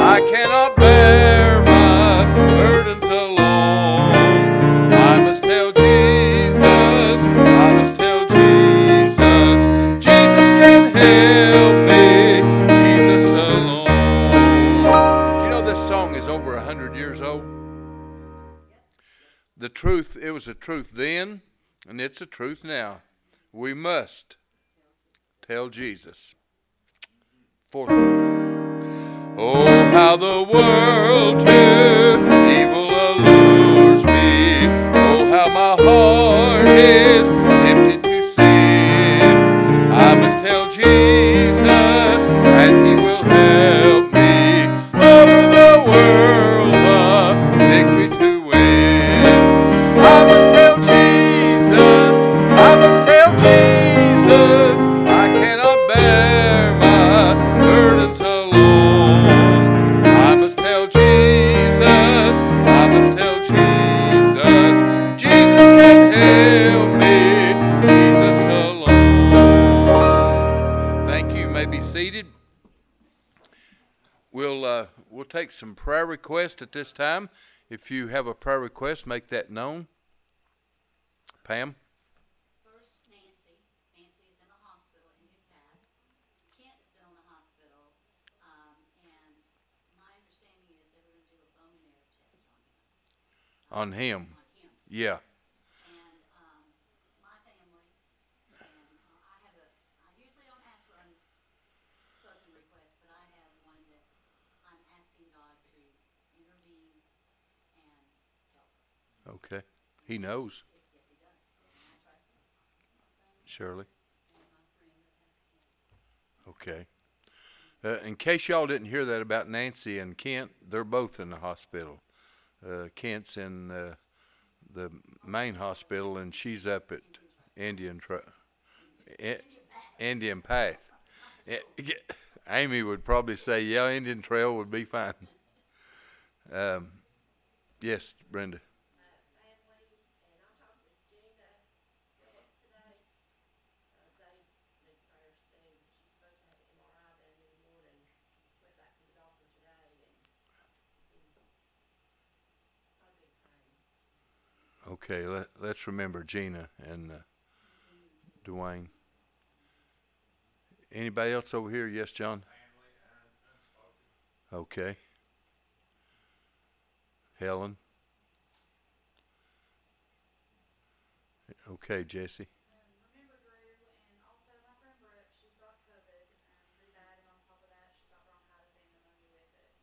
I cannot bear my burdens alone. I must tell Jesus, I must tell Jesus, Jesus can help me, Jesus alone. Do you know this song is over 100 years old? The truth, it was a truth then, and it's a truth now. We must tell Jesus. Fourth verse. Oh, how the world to evil allures me. Oh, how my heart is tempted to sin. I must tell Jesus, and he will help me over the world, the victory to win. I must tell Jesus, I must tell Jesus, I cannot bear my burdens alone. I must tell Jesus, I must tell Jesus, Jesus can help me, Jesus alone. Thank you. You may be seated. We'll take some prayer requests at this time. If you have a prayer request, make that known. Pam? First, Nancy. Nancy is in the hospital in Newpad. Kent is still in the hospital. And my understanding is they're going to do a bone marrow test on him. On him. Yeah. And my family, and I usually don't ask for unspoken requests, but I have one that I'm asking God to intervene and help. Okay. He knows. Yes, he does. And I trust him. Shirley. And my friend that has kids. Okay. In case y'all didn't hear that about Nancy and Kent, they're both in the hospital. Kent's in the main hospital, and she's up at Indian Path. Amy would probably say, yeah, Indian Trail would be fine. Yes, Brenda. Okay, let's remember Gina and Dwayne. Anybody else over here? Yes, John? Okay. Helen? Okay, Jesse? Remember Drew, and also my friend Brooke, she's got COVID, pretty bad, and on top of that, she's got bronchitis and pneumonia with it.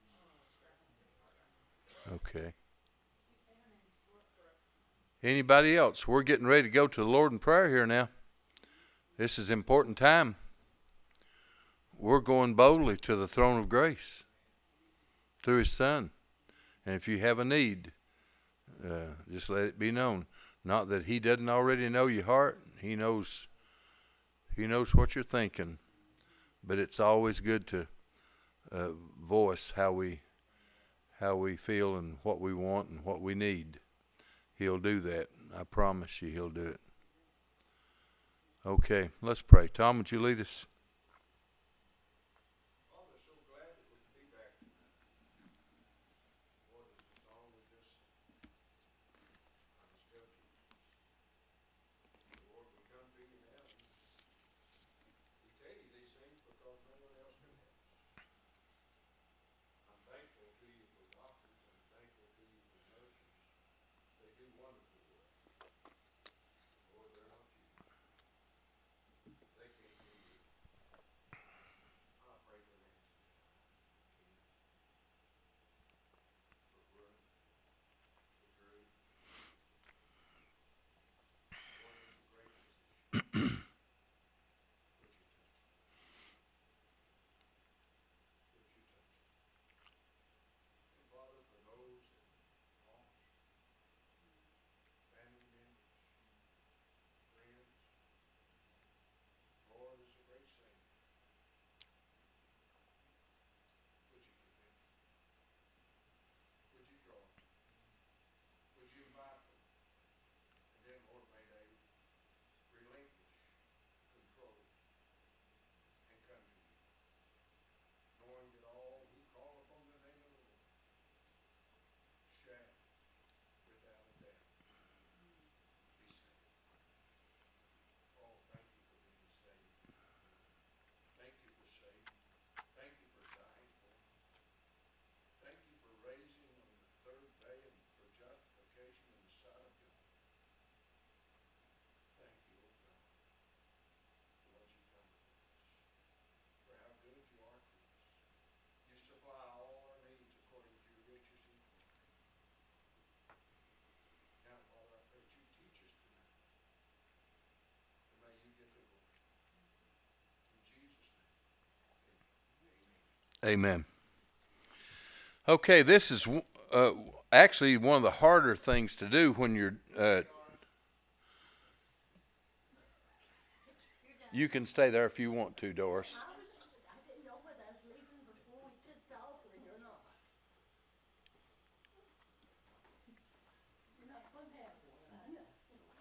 Okay. Anybody else? We're getting ready to go to the Lord in prayer here now. This is an important time. We're going boldly to the throne of grace through his Son. And if you have a need, just let it be known. Not that he doesn't already know your heart. He knows what you're thinking. But it's always good to voice how we feel and what we want and what we need. He'll do that. I promise you he'll do it. Okay, let's pray. Tom, would you lead us? Amen. Okay, this is actually one of the harder things to do when you're. You can stay there if you want to, Doris. I didn't know whether I was leaving before we did the offering or not. You're not going to have one, are you?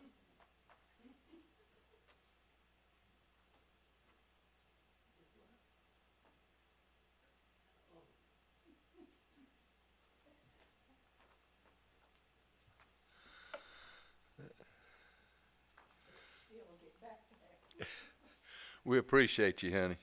We appreciate you, honey.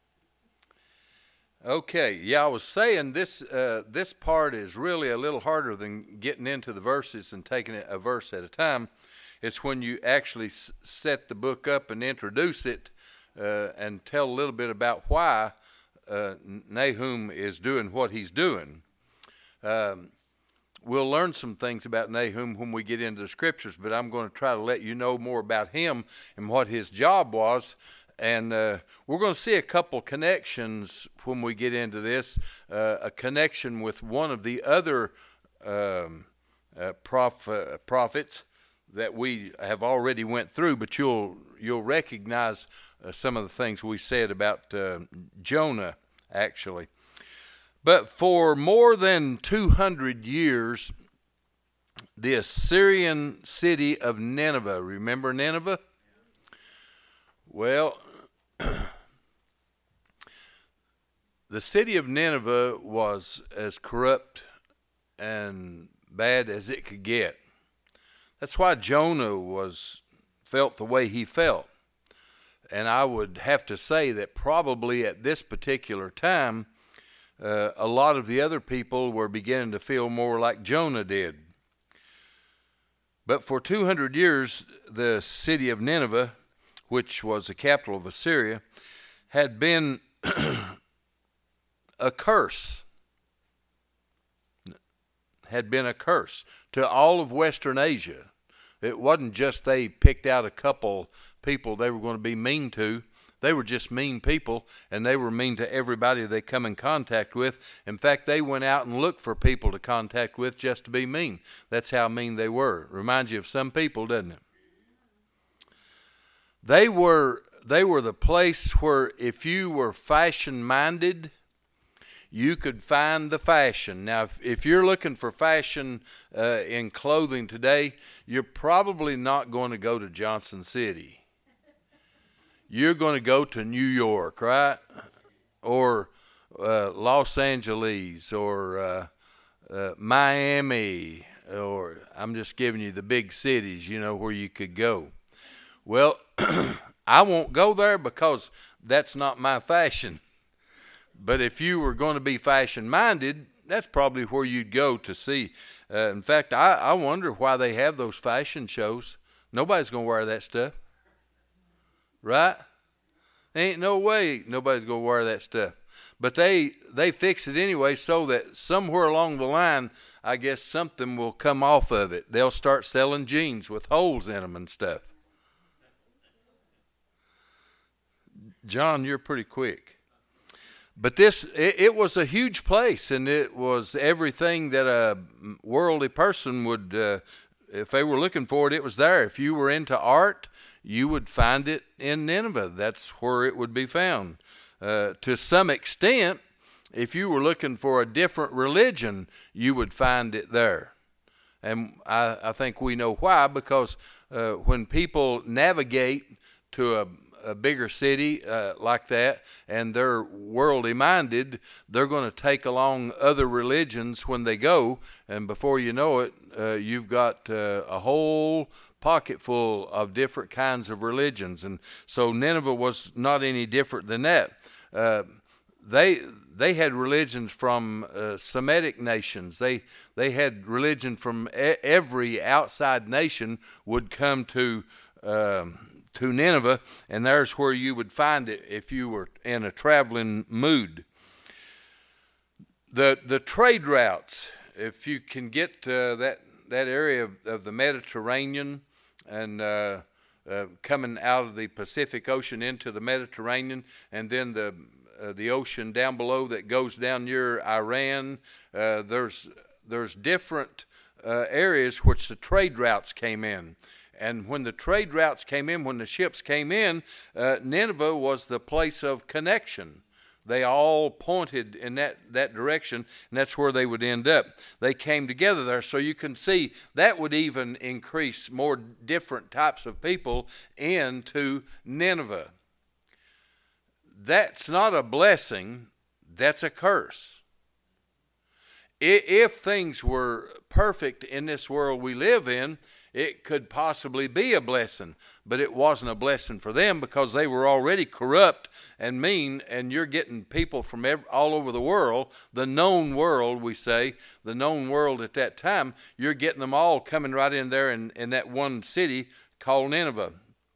Okay, yeah, I was saying this part is really a little harder than getting into the verses and taking it a verse at a time. It's when you actually set the book up and introduce it and tell a little bit about why Nahum is doing what he's doing. We'll learn some things about Nahum when we get into the scriptures, but I'm going to try to let you know more about him and what his job was. And we're going to see a couple connections when we get into this. A connection with one of the other prophets that we have already went through, but you'll recognize some of the things we said about Jonah, actually. But for more than 200 years, the Assyrian city of Nineveh, remember Nineveh? Well, the city of Nineveh was as corrupt and bad as it could get. That's why Jonah felt the way he felt. And I would have to say that probably at this particular time, a lot of the other people were beginning to feel more like Jonah did. But for 200 years, the city of Nineveh, which was the capital of Assyria, had been a curse. Had been a curse to all of Western Asia. It wasn't just they picked out a couple people they were going to be mean to. They were just mean people, and they were mean to everybody they come in contact with. In fact, they went out and looked for people to contact with just to be mean. That's how mean they were. Reminds you of some people, doesn't it? They were the place where if you were fashion-minded, you could find the fashion. Now, if you're looking for fashion in clothing today, you're probably not going to go to Johnson City. You're going to go to New York, right? Or Los Angeles, or Miami, or I'm just giving you the big cities, where you could go. Well, I won't go there because that's not my fashion. But if you were going to be fashion-minded, that's probably where you'd go to see. In fact, I wonder why they have those fashion shows. Nobody's going to wear that stuff. Right? Ain't no way nobody's going to wear that stuff. But they fix it anyway so that somewhere along the line, I guess something will come off of it. They'll start selling jeans with holes in them and stuff. John, you're pretty quick. But it was a huge place, and it was everything that a worldly person would, if they were looking for it, it was there. If you were into art, you would find it in Nineveh. That's where it would be found. To some extent, if you were looking for a different religion, you would find it there. And I think we know why, because when people navigate to a bigger city like that, and they're worldly minded, they're going to take along other religions when they go, and before you know it, you've got a whole pocket full of different kinds of religions. And so Nineveh was not any different than that. They had religions from Semitic nations. They had religion from every outside nation would come to Nineveh, and there's where you would find it if you were in a traveling mood. The trade routes, if you can get that area of the Mediterranean and coming out of the Pacific Ocean into the Mediterranean, and then the the ocean down below that goes down near Iran. There's different areas which the trade routes came in. And when the trade routes came in, when the ships came in, Nineveh was the place of connection. They all pointed in that direction, and that's where they would end up. They came together there, so you can see that would even increase more different types of people into Nineveh. That's not a blessing, that's a curse. If things were perfect in this world we live in, it could possibly be a blessing, but it wasn't a blessing for them because they were already corrupt and mean, and you're getting people from all over the world, the known world, we say, the known world at that time, you're getting them all coming right in there in that one city called Nineveh.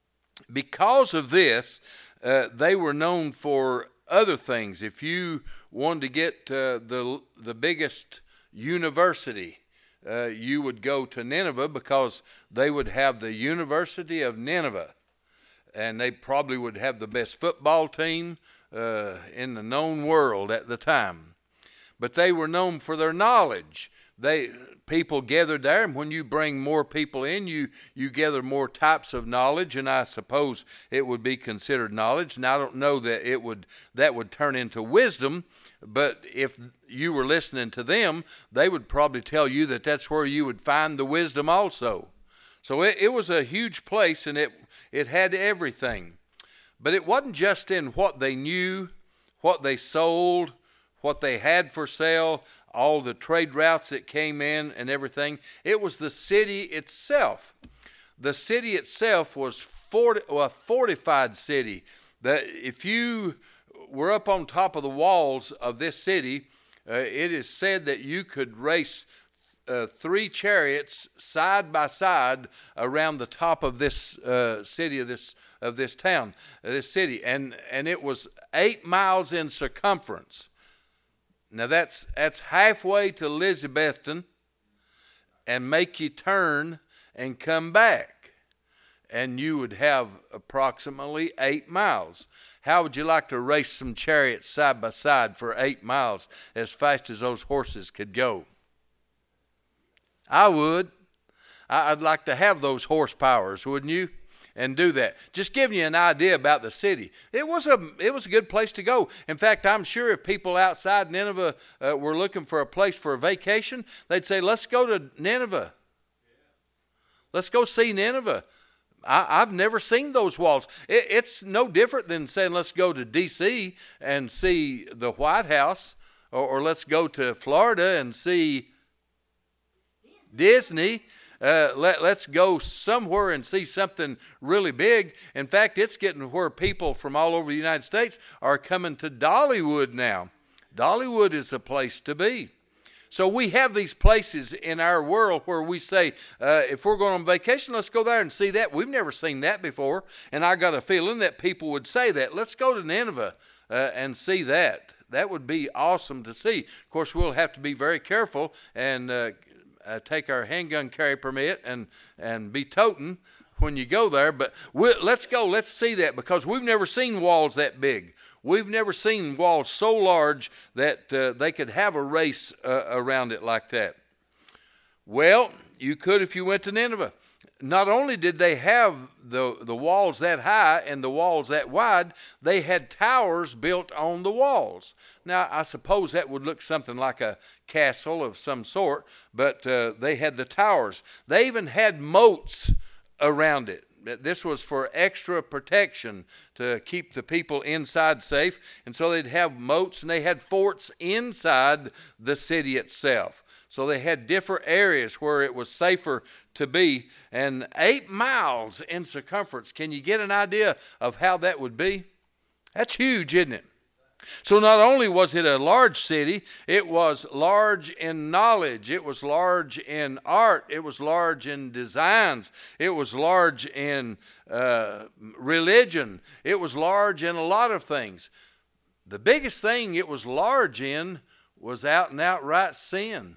Because of this, they were known for other things. If you wanted to get the biggest university, you would go to Nineveh because they would have the University of Nineveh, and they probably would have the best football team in the known world at the time. But they were known for their knowledge. People gathered there, and when you bring more people in, you gather more types of knowledge, and I suppose it would be considered knowledge. And I don't know that that would turn into wisdom, but if you were listening to them, they would probably tell you that that's where you would find the wisdom also. So it was a huge place, and it had everything. But it wasn't just in what they knew, what they sold, what they had for sale, all the trade routes that came in and everything. It was the city itself. The city itself was a fortified city. That if you were up on top of the walls of this city, it is said that you could race 3 chariots side by side around the top of this city, of this town, this city, and it was 8 miles in circumference. Now that's halfway to Elizabethton, and make you turn and come back, and you would have approximately 8 miles. How would you like to race some chariots side by side for 8 miles as fast as those horses could go? I would. I'd like to have those horsepowers, wouldn't you? And do that. Just giving you an idea about the city. It was a good place to go. In fact, I'm sure if people outside Nineveh were looking for a place for a vacation, they'd say, let's go to Nineveh. Let's go see Nineveh. I've never seen those walls. It's no different than saying let's go to D.C. and see the White House, or let's go to Florida and see Disney. Let's go somewhere and see something really big. In fact, it's getting where people from all over the United States are coming to Dollywood now. Dollywood is a place to be. So we have these places in our world where we say, if we're going on vacation, let's go there and see that. We've never seen that before. And I got a feeling that people would say that. Let's go to Nineveh and see that. That would be awesome to see. Of course, we'll have to be very careful and take our handgun carry permit and be toting when you go there. But let's go. Let's see that, because we've never seen walls that big. We've never seen walls so large that they could have a race around it like that. Well, you could if you went to Nineveh. Not only did they have the walls that high and the walls that wide, they had towers built on the walls. Now, I suppose that would look something like a castle of some sort, but they had the towers. They even had moats around it. This was for extra protection to keep the people inside safe, and so they'd have moats, and they had forts inside the city itself. So they had different areas where it was safer to be. And 8 miles in circumference. Can you get an idea of how that would be? That's huge, isn't it? So not only was it a large city, it was large in knowledge. It was large in art. It was large in designs. It was large in religion. It was large in a lot of things. The biggest thing it was large in was out and outright sin.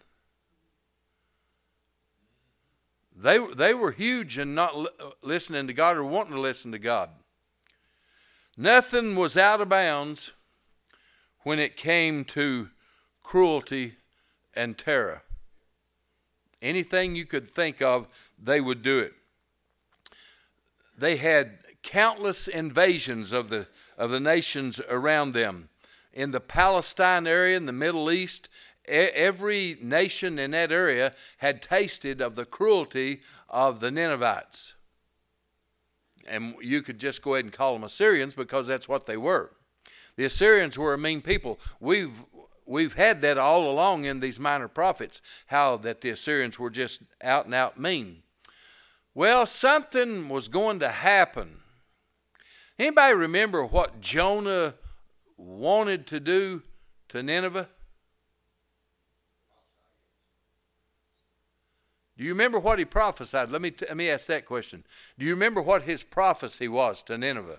They were huge in not listening to God or wanting to listen to God. Nothing was out of bounds when it came to cruelty and terror. Anything you could think of, they would do it. They had countless invasions of the nations around them. In the Palestine area, in the Middle East, every nation in that area had tasted of the cruelty of the Ninevites. And you could just go ahead and call them Assyrians because that's what they were. The Assyrians were a mean people. We've had that all along in these minor prophets, how that the Assyrians were just out and out mean. Well, something was going to happen. Anybody remember what Jonah wanted to do to Nineveh? Do you remember what he prophesied? Let me ask that question. Do you remember what his prophecy was to Nineveh?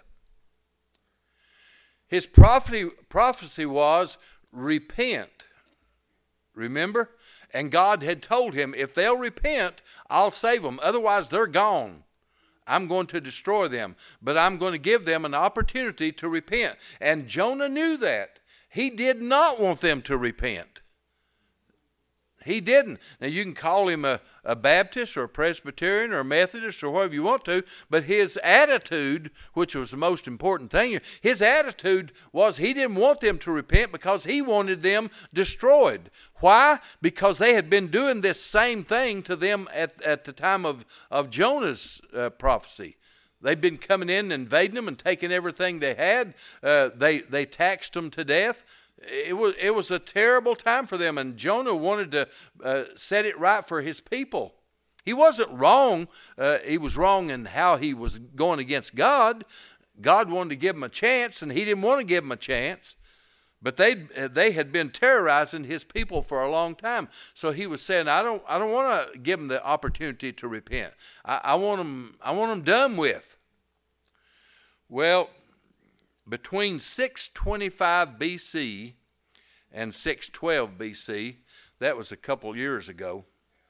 His prophecy was, repent. Remember? And God had told him, if they'll repent, I'll save them. Otherwise, they're gone. I'm going to destroy them. But I'm going to give them an opportunity to repent. And Jonah knew that. He did not want them to repent. He didn't. Now, you can call him a Baptist or a Presbyterian or a Methodist or whatever you want to, but his attitude, which was the most important thing, his attitude was he didn't want them to repent because he wanted them destroyed. Why? Because they had been doing this same thing to them at the time of Jonah's prophecy. They'd been coming in, invading them, and taking everything they had. They taxed them to death. It was a terrible time for them, and Jonah wanted to set it right for his people. He wasn't wrong. He was wrong in how he was going against God. God wanted to give him a chance, and he didn't want to give him a chance. But they had been terrorizing his people for a long time. So he was saying, I don't want to give them the opportunity to repent. I want them done with. Well, between 625 BC and 612 BC, that was a couple years ago.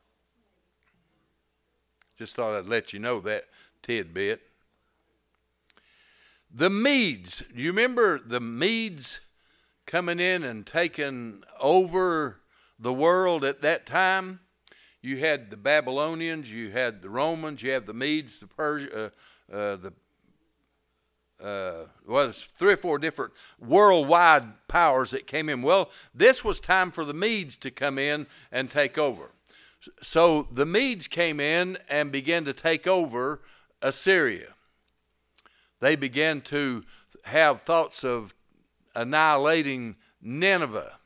Just thought I'd let you know that tidbit. The Medes, do you remember the Medes coming in and taking over the world at that time? You had the Babylonians, you had the Romans, you have the Medes, the Persians, there's 3 or 4 different worldwide powers that came in. Well, this was time for the Medes to come in and take over. So the Medes came in and began to take over Assyria. They began to have thoughts of annihilating Nineveh.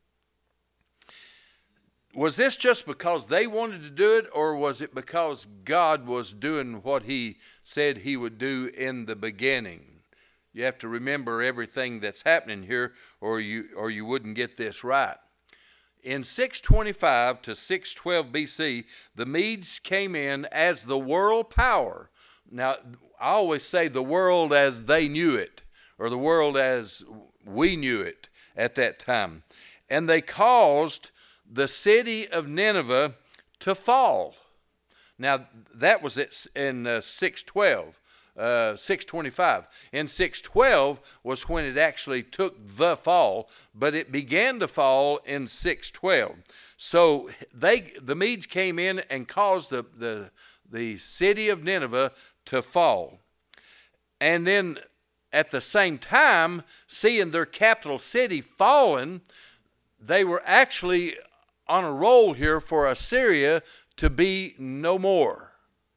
Was this just because they wanted to do it, or was it because God was doing what he said he would do in the beginning? You have to remember everything that's happening here, or you wouldn't get this right. In 625 to 612 BC, the Medes came in as the world power. Now, I always say the world as they knew it, or the world as we knew it at that time. And they caused the city of Nineveh to fall. Now, that was in 612, 625. In 612 was when it actually took the fall, but it began to fall in 612. So the Medes came in and caused the city of Nineveh to fall. And then at the same time, seeing their capital city fallen, they were actually on a roll here for Assyria to be no more.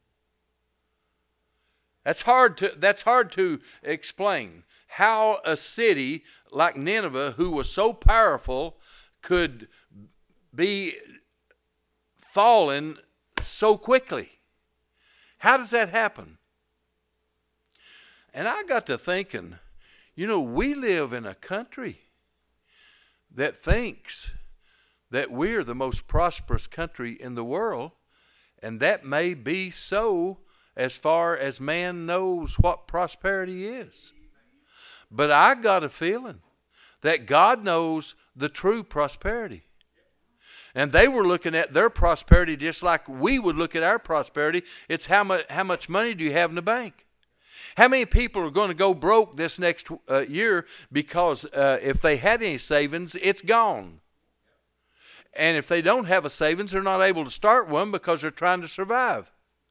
That's hard to explain how a city like Nineveh, who was so powerful, could be fallen so quickly. How does that happen? And I got to thinking, we live in a country that thinks that we're the most prosperous country in the world, and that may be so as far as man knows what prosperity is. But I got a feeling that God knows the true prosperity. And they were looking at their prosperity just like we would look at our prosperity. It's how much money do you have in the bank? How many people are going to go broke this next year because if they had any savings, it's gone? And if they don't have a savings, they're not able to start one because they're trying to survive.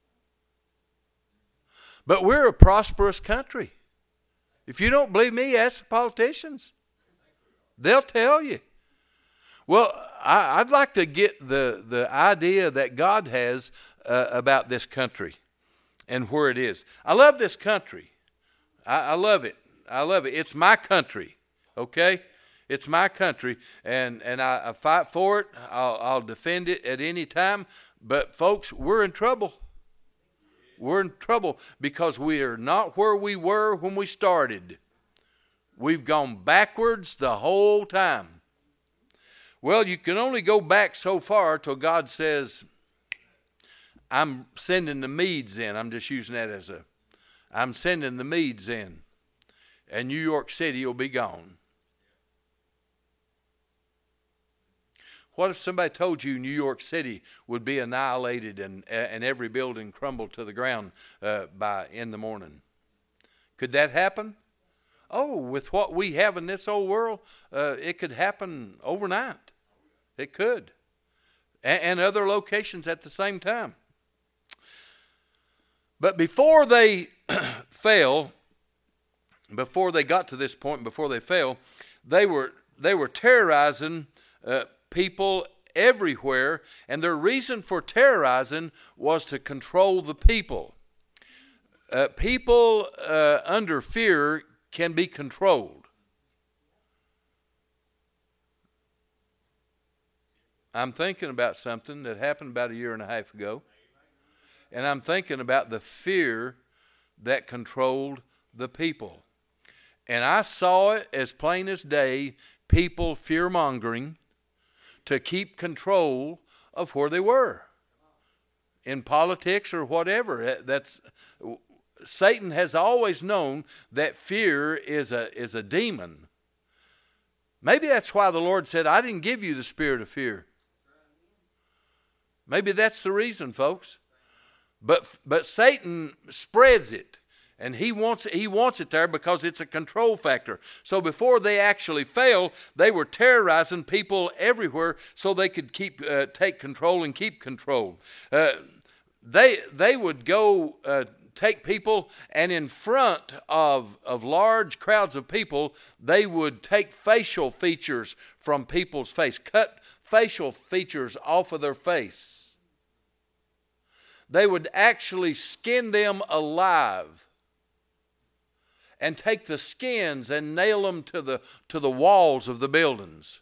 But we're a prosperous country. If you don't believe me, ask the politicians. They'll tell you. Well, I'd like to get the idea that God has about this country and where it is. I love this country. I love it. I love it. It's my country, okay? It's my country, and I fight for it. I'll defend it at any time. But, folks, we're in trouble. We're in trouble because we are not where we were when we started. We've gone backwards the whole time. Well, you can only go back so far till God says, I'm sending the Medes in. I'm just using that as I'm sending the Medes in. And New York City will be gone. What if somebody told you New York City would be annihilated and every building crumbled to the ground in the morning? Could that happen? Oh, with what we have in this old world, it could happen overnight. It could. And other locations at the same time. But before they fell, before they got to this point, before they fell, they were terrorizing people everywhere, and their reason for terrorizing was to control the people. People under fear can be controlled. I'm thinking about something that happened about 1.5 years ago, and I'm thinking about the fear that controlled the people. And I saw it as plain as day, people fear-mongering to keep control of where they were in politics or whatever. Satan has always known that fear is a demon. Maybe that's why the Lord said, I didn't give you the spirit of fear. Maybe that's the reason, folks. But Satan spreads it. And he wants it there because it's a control factor. So before they actually fell, they were terrorizing people everywhere so they could take control and keep control. They would go take people, and in front of large crowds of people, they would take facial features from people's face, cut facial features off of their face. They would actually skin them alive and take the skins and nail them to the walls of the buildings.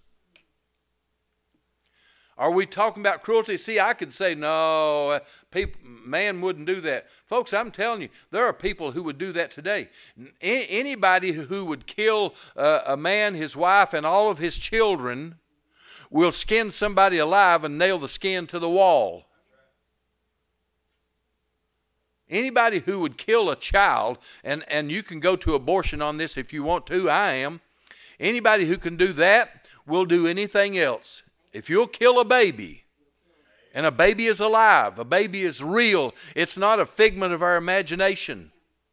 Are we talking about cruelty? See, I could say, no, man wouldn't do that. Folks, I'm telling you, there are people who would do that today. Anybody who would kill a man, his wife, and all of his children will skin somebody alive and nail the skin to the wall. Anybody who would kill a child, and you can go to abortion on this if you want to, I am. Anybody who can do that will do anything else. If you'll kill a baby, and a baby is alive, a baby is real, it's not a figment of our imagination.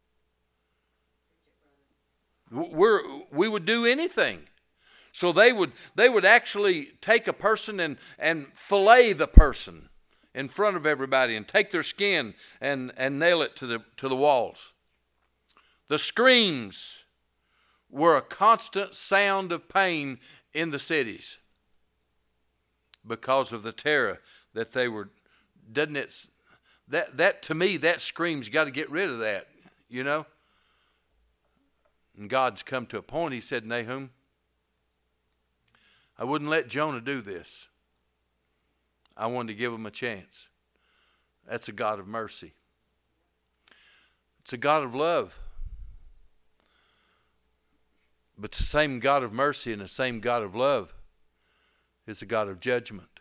We would do anything. So they would actually take a person and fillet the person in front of everybody and take their skin and nail it to the walls. The screams were a constant sound of pain in the cities because of the terror that they were. Doesn't it? That to me, that screams, you got to get rid of that, you know. And God's come to a point. He said, Nahum, I wouldn't let Jonah do this. I wanted to give him a chance. That's a God of mercy. It's a God of love. But the same God of mercy and the same God of love is a God of judgment.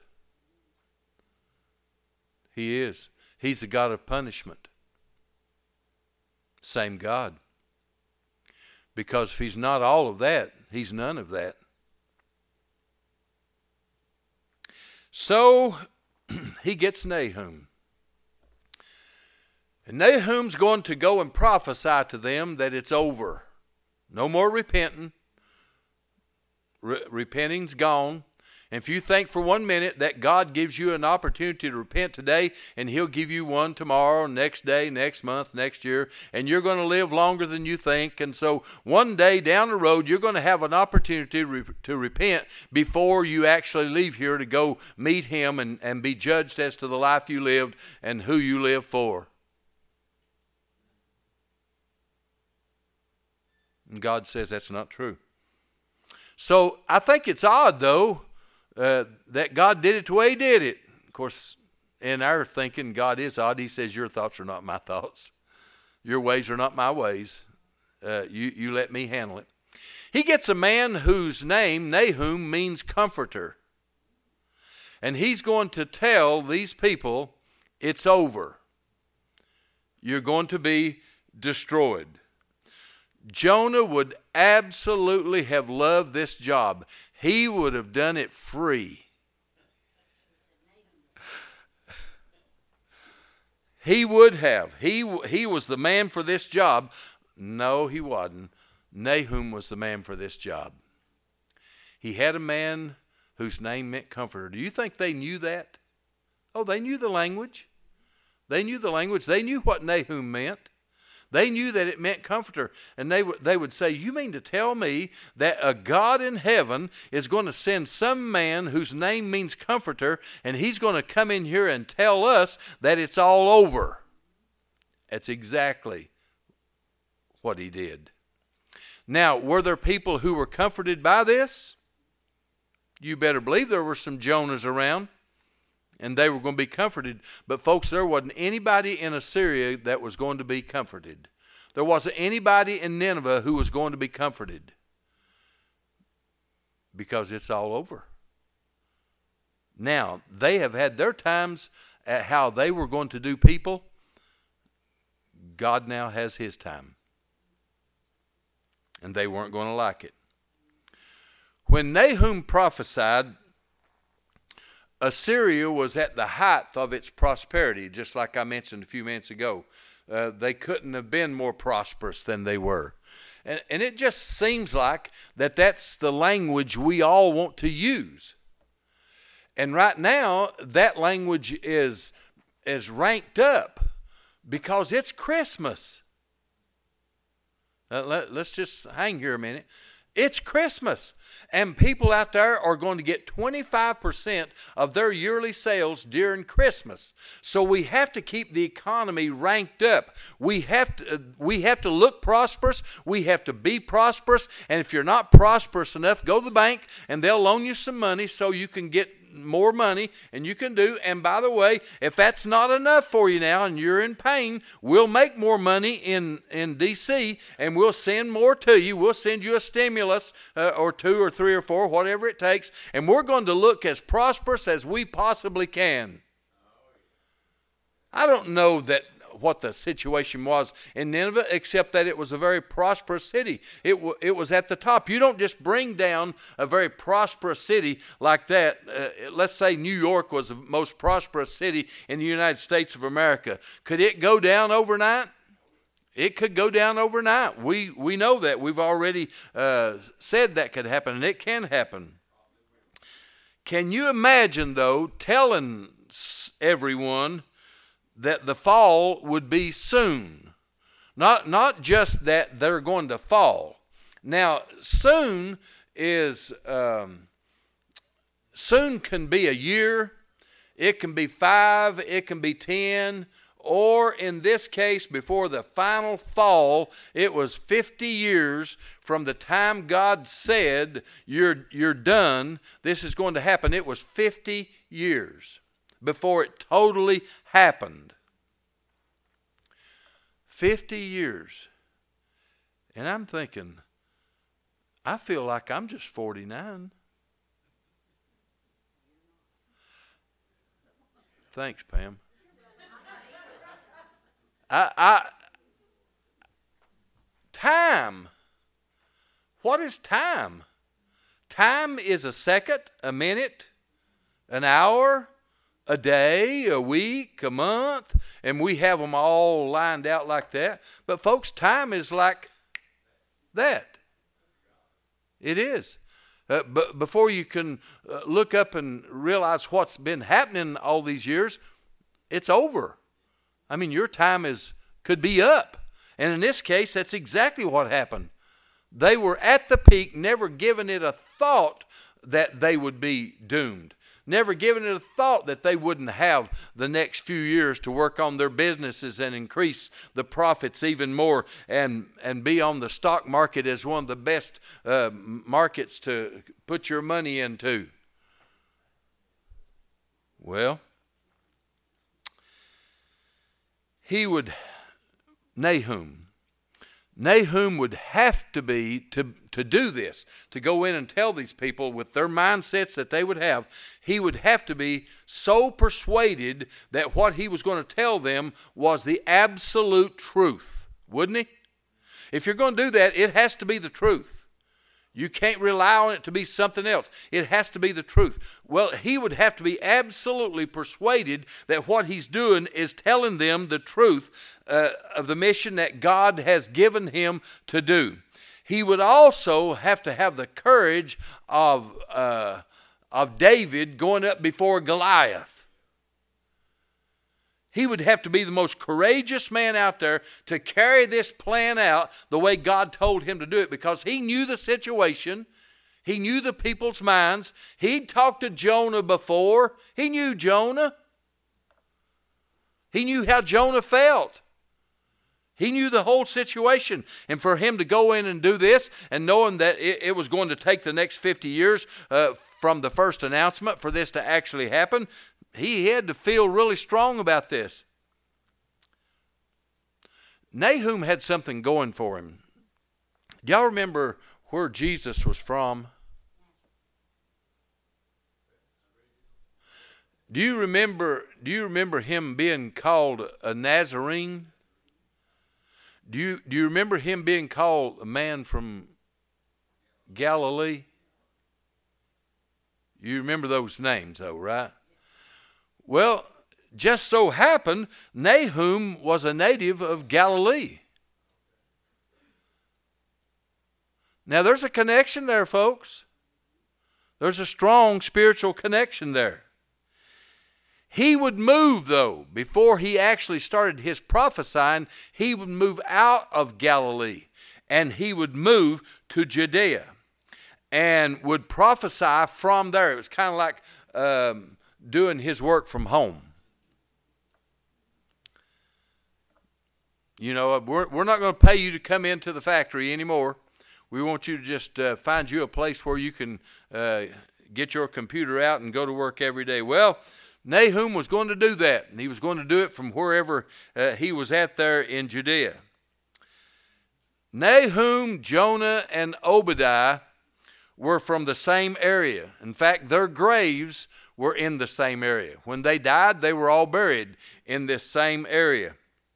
He is. He's a God of punishment. Same God. Because if he's not all of that, he's none of that. So he gets Nahum. And Nahum's going to go and prophesy to them that it's over. No more repenting. Repenting's gone. And if you think for 1 minute that God gives you an opportunity to repent today, and he'll give you one tomorrow, next day, next month, next year, and you're going to live longer than you think, and so one day down the road you're going to have an opportunity to repent before you actually leave here to go meet him and be judged as to the life you lived and who you live for. And God says that's not true. So I think it's odd, though, that God did it the way he did it. Of course, in our thinking, God is odd. He says, your thoughts are not my thoughts. Your ways are not my ways. You let me handle it. He gets a man whose name, Nahum, means comforter. And he's going to tell these people, it's over. You're going to be destroyed. Jonah would absolutely have loved this job. He would have done it free. He would have. He was the man for this job. No, he wasn't. Nahum was the man for this job. He had a man whose name meant comforter. Do you think they knew that? Oh, they knew the language. They knew the language. They knew what Nahum meant. They knew that it meant comforter. And they would say, you mean to tell me that a God in heaven is going to send some man whose name means comforter, and he's going to come in here and tell us that it's all over? That's exactly what he did. Now, were there people who were comforted by this? You better believe there were some Jonahs around, and they were going to be comforted. But folks, there wasn't anybody in Assyria that was going to be comforted. There wasn't anybody in Nineveh who was going to be comforted. Because it's all over. Now, they have had their times at how they were going to do people. God now has his time. And they weren't going to like it. When Nahum prophesied, Assyria was at the height of its prosperity, just like I mentioned a few minutes ago. They couldn't have been more prosperous than they were. And it just seems like that's the language we all want to use. And right now, that language is ranked up because it's Christmas. Let's just hang here a minute. It's Christmas. And people out there are going to get 25% of their yearly sales during Christmas. So we have to keep the economy ranked up. We have to look prosperous. We have to be prosperous. And if you're not prosperous enough, go to the bank and they'll loan you some money so you can get more money, and you can do. And by the way, if that's not enough for you now and you're in pain, we'll make more money in D.C. and we'll send more to you. We'll send you a stimulus or 2 or 3 or 4, whatever it takes, and we're going to look as prosperous as we possibly can. I don't know what the situation was in Nineveh, except that it was a very prosperous city. It was at the top. You don't just bring down a very prosperous city like that. Let's say New York was the most prosperous city in the United States of America. Could it go down overnight? It could go down overnight. We know that. We've already said that could happen, and it can happen. Can you imagine, though, telling everyone that the fall would be soon? Not just that they're going to fall. Now, soon can be a year, it can be 5, it can be 10, or in this case, before the final fall, it was 50 years from the time God said, you're done, this is going to happen. It was 50 years before it totally happened. 50 years. And I'm thinking, I feel like I'm just 49. Thanks, Pam. Time. What is time? Time is a second, a minute, an hour, a day, a week, a month, and we have them all lined out like that. But folks, time is like that. It is. But before you can look up and realize what's been happening all these years, it's over. I mean, your time could be up. And in this case, that's exactly what happened. They were at the peak, never giving it a thought that they would be doomed. Never giving it a thought that they wouldn't have the next few years to work on their businesses and increase the profits even more and be on the stock market as one of the best markets to put your money into. Well, Nahum would have to be, to do this, to go in and tell these people with their mindsets that they would have, he would have to be so persuaded that what he was going to tell them was the absolute truth, wouldn't he? If you're going to do that, it has to be the truth. You can't rely on it to be something else. It has to be the truth. Well, he would have to be absolutely persuaded that what he's doing is telling them the truth of the mission that God has given him to do. He would also have to have the courage of David going up before Goliath. He would have to be the most courageous man out there to carry this plan out the way God told him to do it, because he knew the situation. He knew the people's minds. He'd talked to Jonah before. He knew Jonah. He knew how Jonah felt. He knew the whole situation. And for him to go in and do this, and knowing that it was going to take the next 50 years from the first announcement for this to actually happen, he had to feel really strong about this. Nahum had something going for him. Do y'all remember where Jesus was from? Do you remember him being called a Nazarene? Do you remember him being called a man from Galilee? You remember those names though, right? Well, just so happened, Nahum was a native of Galilee. Now, there's a connection there, folks. There's a strong spiritual connection there. He would move, though, before he actually started his prophesying, he would move out of Galilee, and he would move to Judea and would prophesy from there. It was kind of like doing his work from home. You know, we're not going to pay you to come into the factory anymore. We want you to just find you a place where you can get your computer out and go to work every day. Well, Nahum was going to do that, and he was going to do it from wherever he was at there in Judea. Nahum, Jonah, and Obadiah were from the same area. In fact, their graves were in the same area. When they died, they were all buried in this same area.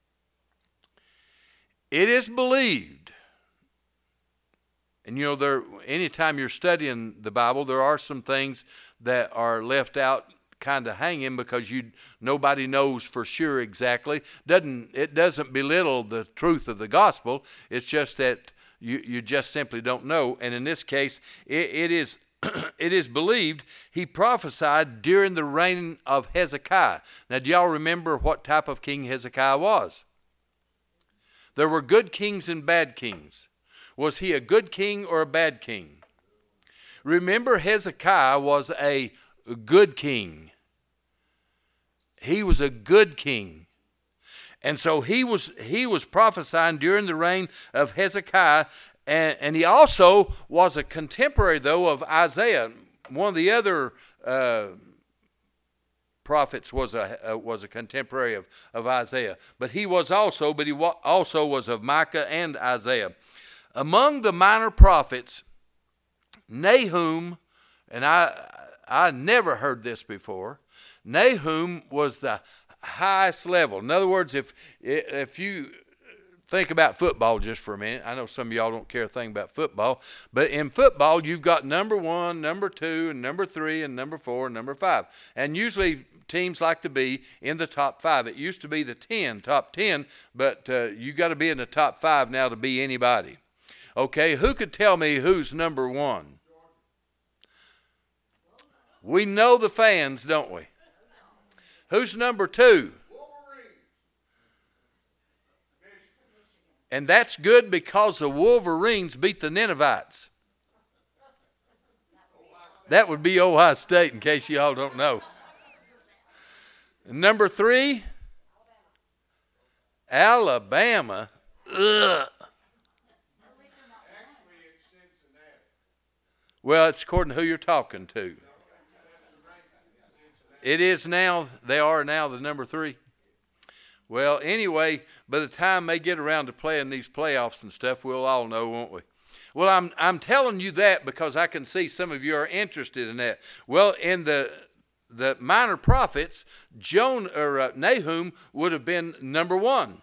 It is believed, and you know, anytime you're studying the Bible, there are some things that are left out kind of hanging because nobody knows for sure exactly. It doesn't belittle the truth of the gospel. It's just that you just simply don't know. And in this case, it is it is believed he prophesied during the reign of Hezekiah. Now, do y'all remember what type of king Hezekiah was? There were good kings and bad kings. Was he a good king or a bad king? Remember, Hezekiah was a good king. He was a good king. And so he was prophesying during the reign of Hezekiah, and he also was a contemporary, though, of Isaiah. One of the other prophets was a contemporary of Isaiah. But he also was of Micah and Isaiah. Among the minor prophets, Nahum, and I never heard this before, Nahum was the highest level. In other words, if you think about football just for a minute, I know some of y'all don't care a thing about football, but in football you've got number 1, number 2, and number 3, and number 4, and number 5. And usually teams like to be in the top 5. It used to be the top 10, but you got to be in the top 5 now to be anybody. Okay, who could tell me who's number 1? We know the fans, don't we? Who's number 2? And that's good because the Wolverines beat the Ninevites. That would be Ohio State, in case you all don't know. Number 3, Alabama. Ugh. Well, it's according to who you're talking to. It is now, they are now the number 3. Well, anyway, by the time they get around to playing these playoffs and stuff, we'll all know, won't we? Well, I'm telling you that because I can see some of you are interested in that. Well, in the minor prophets, Nahum would have been number 1.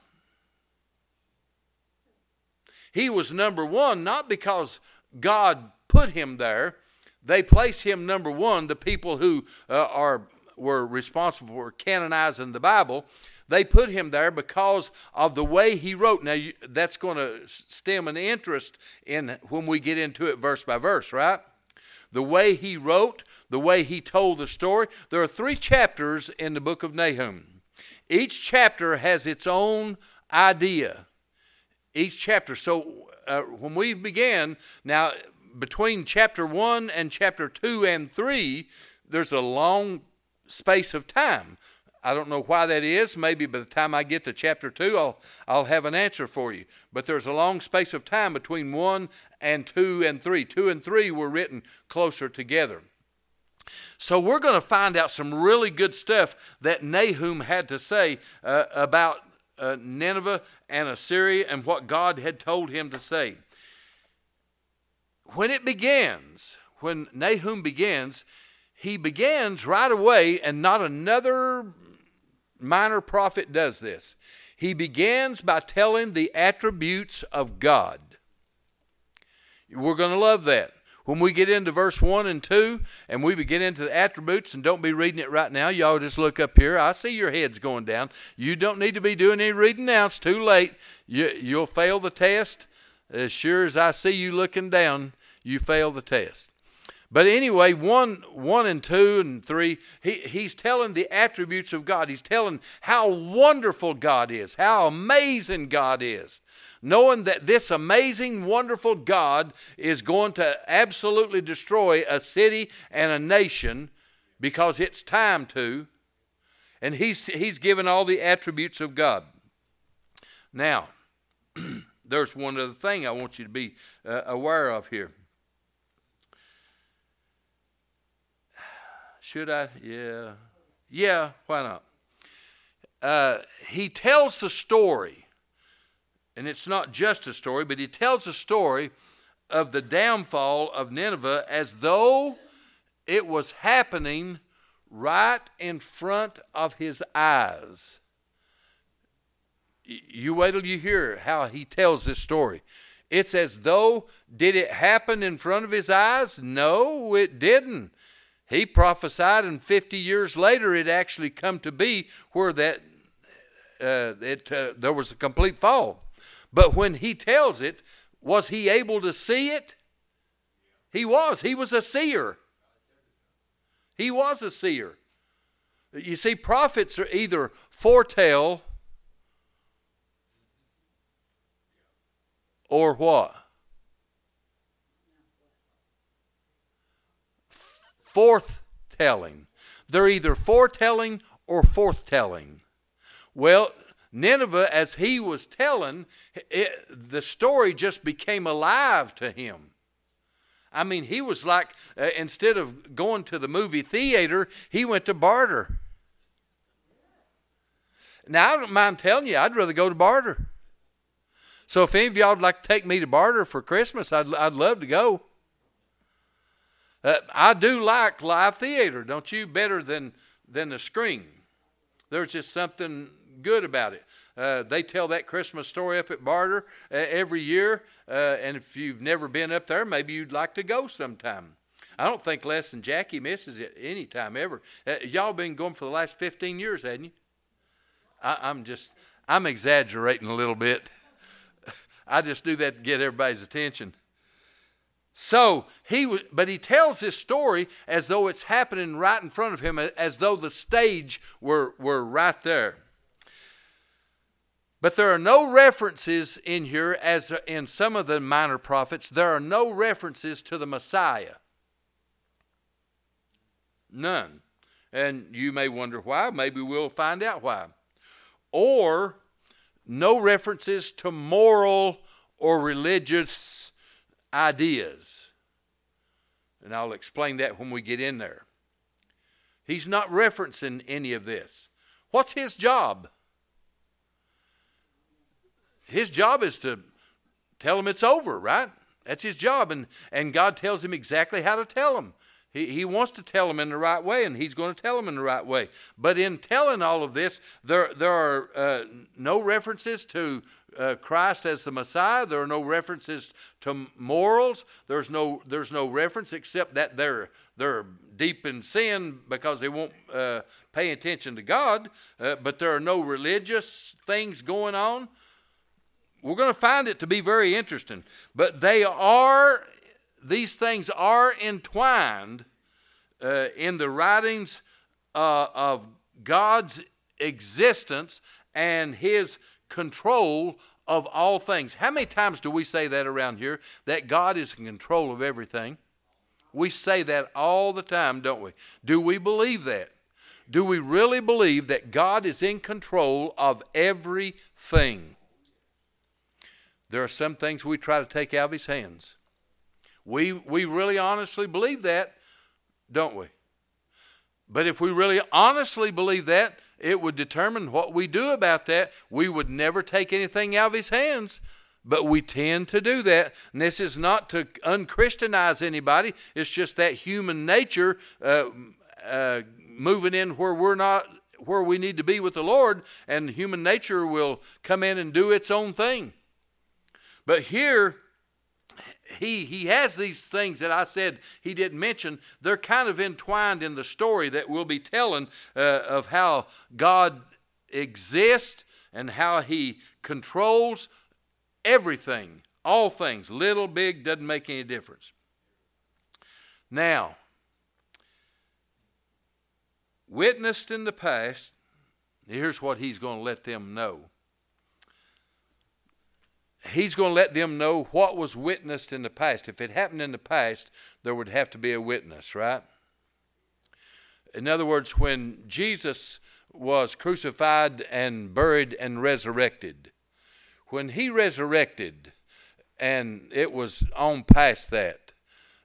He was number 1 not because God put him there. They place him number 1. The people who were responsible for canonizing the Bible, they put him there because of the way he wrote. Now, that's going to stem an interest in when we get into it verse by verse, right? The way he wrote, the way he told the story. There are 3 chapters in the book of Nahum. Each chapter has its own idea. Each chapter. So when we began, now between chapter 1 and chapter 2 and 3, there's a long space of time. I don't know why that is. Maybe by the time I get to chapter 2, I'll have an answer for you. But there's a long space of time between 1 and 2 and 3. 2 and 3 were written closer together. So we're going to find out some really good stuff that Nahum had to say about Nineveh and Assyria and what God had told him to say. When Nahum begins, he begins right away, and not another minor prophet does this. He begins by telling the attributes of God. We're going to love that. When we get into verse 1 and 2, and we begin into the attributes, and don't be reading it right now. Y'all just look up here. I see your heads going down. You don't need to be doing any reading now. It's too late. You'll fail the test. As sure as I see you looking down, you fail the test. But anyway, 1 and 2 and 3, he's telling the attributes of God. He's telling how wonderful God is, how amazing God is. Knowing that this amazing, wonderful God is going to absolutely destroy a city and a nation because it's time to. And he's given all the attributes of God. Now, there's one other thing I want you to be aware of here. Should I? Yeah. Yeah, why not? He tells the story, and it's not just a story, but he tells a story of the downfall of Nineveh as though it was happening right in front of his eyes. You wait till you hear how he tells this story. It's as though, did it happen in front of his eyes? No, it didn't. He prophesied, and 50 years later, it actually come to be where there was a complete fall. But when he tells it, was he able to see it? He was. He was a seer. He was a seer. You see, prophets are either foretell or what? Forthtelling. They're either foretelling or forthtelling. Well, Nineveh, as he was telling, the story just became alive to him. I mean, he was like, instead of going to the movie theater, he went to barter. Now, I don't mind telling you, I'd rather go to barter. So if any of y'all would like to take me to barter for Christmas, I'd love to go. I do like live theater, don't you? Better than the screen. There's just something good about it. They tell that Christmas story up at Barter every year, and if you've never been up there, maybe you'd like to go sometime. I don't think less than Jackie misses it any time ever. Y'all been going for the last 15 years, hadn't you? I'm exaggerating a little bit. I just do that to get everybody's attention. So but he tells this story as though it's happening right in front of him, as though the stage were right there. But there are no references in here, as in some of the minor prophets, there are no references to the Messiah. None. And you may wonder why. Maybe we'll find out why. Or no references to moral or religious ideas. And I'll explain that when we get in there. He's not referencing any of this. What's his job? His job is to tell them it's over, right? That's his job. And God tells him exactly how to tell them. He wants to tell them in the right way, and he's going to tell them in the right way. But in telling all of this, there are no references to Christ as the Messiah. There are no references to morals. There's no reference except that they're deep in sin because they won't pay attention to God. But there are no religious things going on. We're going to find it to be very interesting. But these things are entwined in the writings of God's existence and his control of all things. How many times do we say that around here, that God is in control of everything? We say that all the time, don't we? Do we believe that? Do we really believe that God is in control of everything? There are some things we try to take out of his hands. We really honestly believe that, don't we? But if we really honestly believe that, it would determine what we do about that. We would never take anything out of his hands, but we tend to do that. And this is not to unchristianize anybody. It's just that human nature moving in where we're not, where we need to be with the Lord, and human nature will come in and do its own thing. But here, he has these things that I said he didn't mention. They're kind of entwined in the story that we'll be telling of how God exists and how he controls everything, all things, little, big, doesn't make any difference. Now, witnessed in the past, here's what he's going to let them know. He's going to let them know what was witnessed in the past. If it happened in the past, there would have to be a witness, right? In other words, when Jesus was crucified and buried and resurrected, when he resurrected and it was on past that,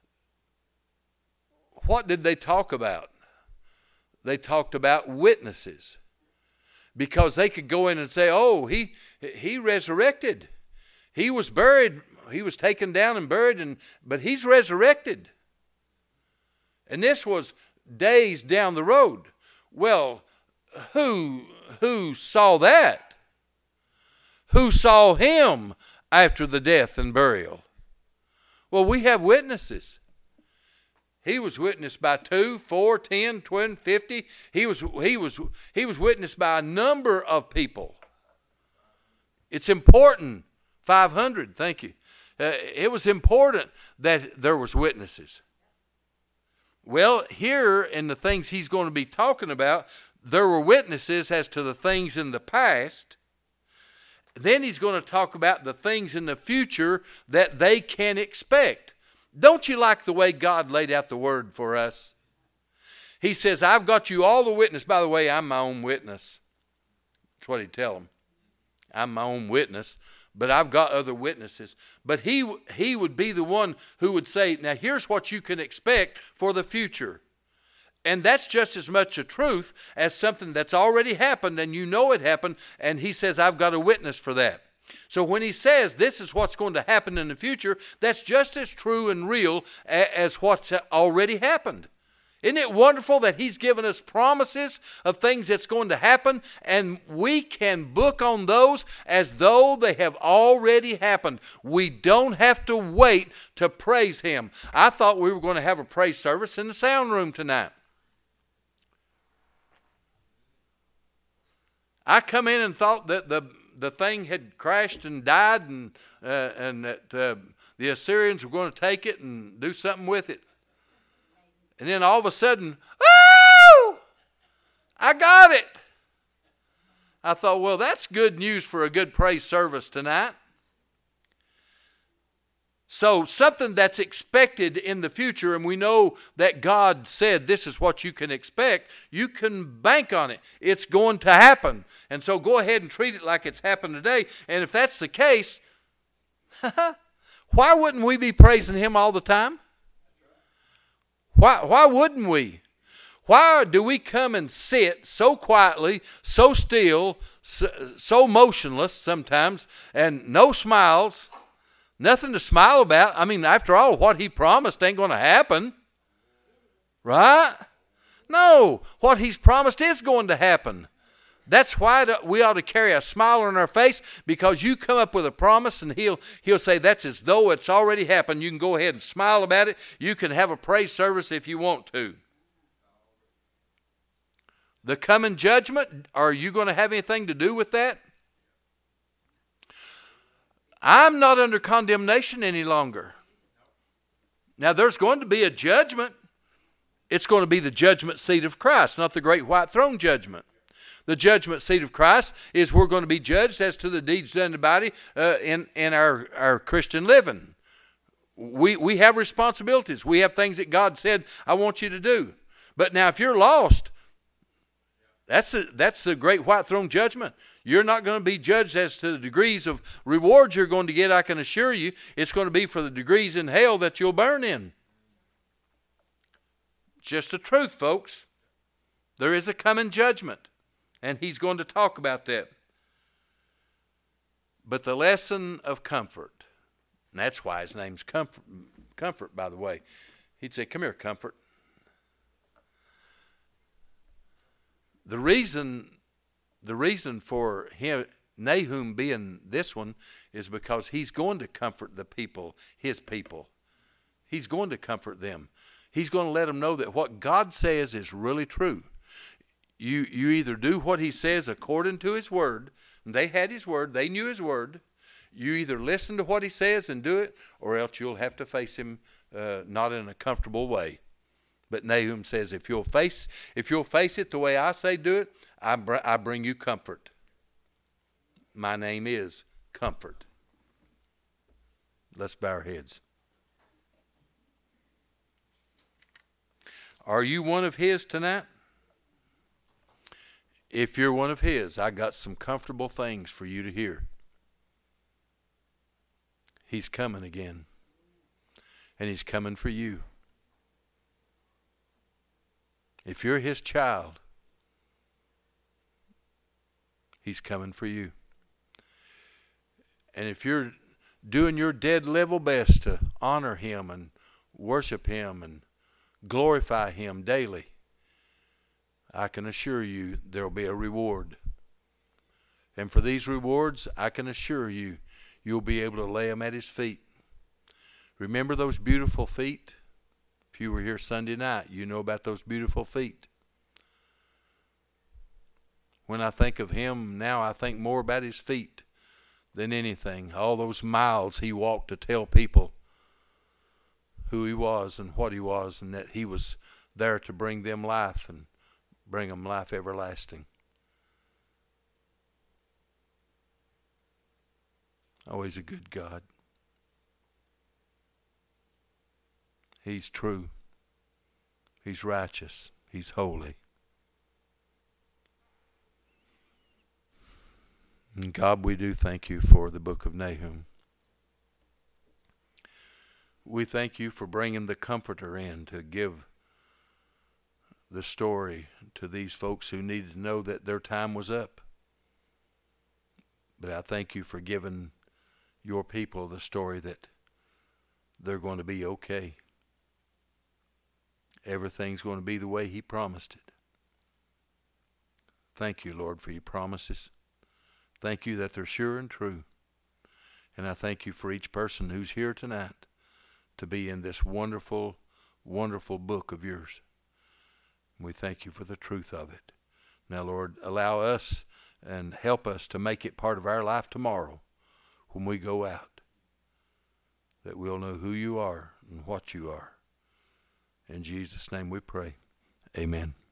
what did they talk about? They talked about witnesses, because they could go in and say, oh, he resurrected. He was buried, he was taken down and buried, but he's resurrected. And this was days down the road. Well, who saw that? Who saw him after the death and burial? Well, we have witnesses. He was witnessed by 2, 4, 10, 20, 50. He was witnessed by a number of people. It's important. 500, thank you. It was important that there was witnesses. Well, here in the things he's going to be talking about, there were witnesses as to the things in the past. Then he's going to talk about the things in the future that they can expect. Don't you like the way God laid out the word for us? He says, I've got you all the witness. By the way, I'm my own witness. That's what he'd tell them. I'm my own witness. But I've got other witnesses. But he would be the one who would say, now here's what you can expect for the future. And that's just as much a truth as something that's already happened and you know it happened. And he says, I've got a witness for that. So when he says this is what's going to happen in the future, that's just as true and real as what's already happened. Isn't it wonderful that He's given us promises of things that's going to happen, and we can book on those as though they have already happened. We don't have to wait to praise Him. I thought we were going to have a praise service in the sound room tonight. I come in and thought that the thing had crashed and died, and that the Assyrians were going to take it and do something with it. And then all of a sudden, oh, I got it. I thought, well, that's good news for a good praise service tonight. So something that's expected in the future, and we know that God said this is what you can expect, you can bank on it. It's going to happen. And so go ahead and treat it like it's happened today. And if that's the case, why wouldn't we be praising Him all the time? Why wouldn't we? Why do we come and sit so quietly, so still, so motionless sometimes, and no smiles, nothing to smile about? I mean, after all, what He promised ain't going to happen, right? No, what He's promised is going to happen. That's why we ought to carry a smile on our face, because you come up with a promise and he'll say that's as though it's already happened. You can go ahead and smile about it. You can have a praise service if you want to. The coming judgment, are you going to have anything to do with that? I'm not under condemnation any longer. Now there's going to be a judgment. It's going to be the judgment seat of Christ, not the great white throne judgment. The judgment seat of Christ is we're going to be judged as to the deeds done in the body in our Christian living. We have responsibilities. We have things that God said, I want you to do. But now if you're lost, that's the great white throne judgment. You're not going to be judged as to the degrees of rewards you're going to get, I can assure you. It's going to be for the degrees in hell that you'll burn in. Just the truth, folks. There is a coming judgment. And He's going to talk about that. But the lesson of comfort, and that's why His name's Comfort, by the way. He'd say, come here, Comfort. The reason for Nahum being this one is because he's going to comfort the people, His people. He's going to comfort them. He's going to let them know that what God says is really true. You either do what He says according to His word, and they had His word, they knew His word. You either listen to what He says and do it, or else you'll have to face Him not in a comfortable way. But Nahum says, if you'll face it the way I say do it, I bring you comfort. My name is Comfort. Let's bow our heads. Are you one of His tonight? If you're one of His, I got some comfortable things for you to hear. He's coming again. And He's coming for you. If you're His child, He's coming for you. And if you're doing your dead level best to honor Him and worship Him and glorify Him daily, I can assure you there will be a reward. And for these rewards, I can assure you, you'll be able to lay them at His feet. Remember those beautiful feet? If you were here Sunday night, you know about those beautiful feet. When I think of Him now, I think more about His feet than anything. All those miles He walked to tell people who He was and what He was, and that He was there to bring them life and bring them life everlasting. Oh, He's a good God. He's true. He's righteous. He's holy. And God, we do thank You for the book of Nahum. We thank You for bringing the Comforter in to give the story to these folks who needed to know that their time was up. But I thank You for giving Your people the story that they're going to be okay. everything's going to be the way he promised it. Thank you, Lord, for your promises. Thank you that they're sure and true. And I thank you for each person who's here tonight to be in this wonderful, wonderful book of yours. We thank you for the truth of it. Now, Lord, allow us and help us to make it part of our life tomorrow when we go out, that we'll know who you are and what you are. In Jesus' name we pray. Amen.